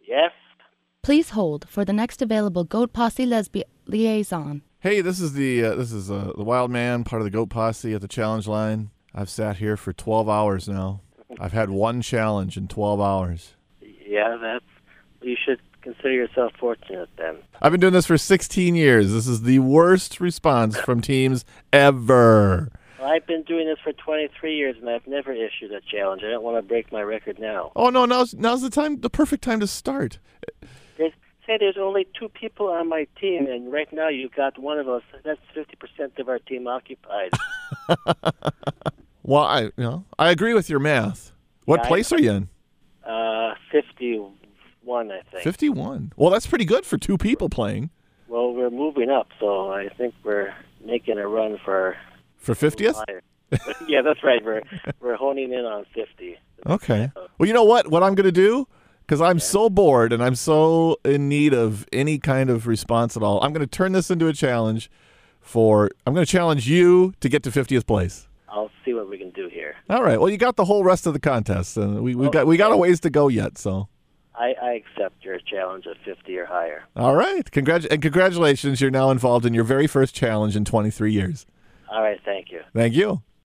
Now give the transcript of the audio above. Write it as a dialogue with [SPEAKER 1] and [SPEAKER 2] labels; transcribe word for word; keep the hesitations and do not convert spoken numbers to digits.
[SPEAKER 1] Yes.
[SPEAKER 2] Please hold for the next available Goat Posse lesbi- liaison.
[SPEAKER 3] Hey, this is the uh, this is uh, the Wild Man, part of the Goat Posse at the challenge line. I've sat here for twelve hours now. I've had one challenge in twelve hours.
[SPEAKER 1] Yeah, that's. You should consider yourself fortunate then.
[SPEAKER 3] I've been doing this for sixteen years. This is the worst response from teams ever.
[SPEAKER 1] Well, I've been doing this for twenty-three years, and I've never issued a challenge. I don't want to break my record now.
[SPEAKER 3] Oh no, now's now's the time, the perfect time to start.
[SPEAKER 1] There's, say there's only two people on my team, and right now you got one of us. That's fifty percent of our team occupied.
[SPEAKER 3] Well, I you know I agree with your math. What
[SPEAKER 1] Yeah,
[SPEAKER 3] place
[SPEAKER 1] I,
[SPEAKER 3] are you in?
[SPEAKER 1] Uh, fifty-one, I think.
[SPEAKER 3] fifty-one. Well, that's pretty good for two people playing.
[SPEAKER 1] Well, we're moving up, so I think we're making a run for
[SPEAKER 3] For fiftieth?
[SPEAKER 1] Yeah, that's right. We're we're honing in on fifty.
[SPEAKER 3] Okay. Well, you know what? What I'm going to do, because I'm
[SPEAKER 1] Yeah.
[SPEAKER 3] so bored and I'm so in need of any kind of response at all, I'm going to turn this into a challenge for, I'm going to challenge you to get to fiftieth place.
[SPEAKER 1] I'll see what we can do here.
[SPEAKER 3] All right. Well, you got the whole rest of the contest. And we, we've
[SPEAKER 1] Oh,
[SPEAKER 3] got we got a
[SPEAKER 1] okay.
[SPEAKER 3] ways to go yet, so.
[SPEAKER 1] I, I accept your challenge of fifty or higher.
[SPEAKER 3] All right. Congratu- and congratulations. You're now involved in your very first challenge in twenty-three years.
[SPEAKER 1] All right, thank you.
[SPEAKER 3] Thank you.